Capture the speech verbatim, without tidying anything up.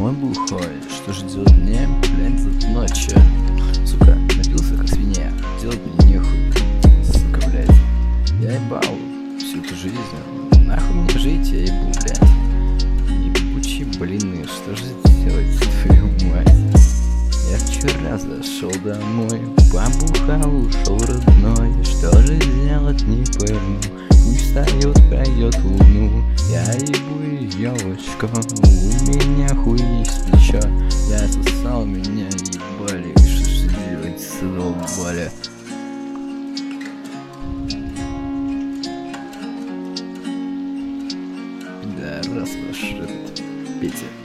домой бухой. Что же делать мне, блядь, за ночью? Сука, напился как свинья, делать мне нехуй. Сука, блядь, я ебал всю эту жизнь. Нахуй мне жить, я ебу, блядь. Ебучие блины, что же делать, твою мать? Я вчера зашел домой, побухал, ушел родной. Что же делать, не пойму. Не встает, пройдет луну. Я ебу елочку, у меня хуй есть плечо. Я сосал, меня ебали. Что же делать, задолбали? Да, раз ваш этот Петя.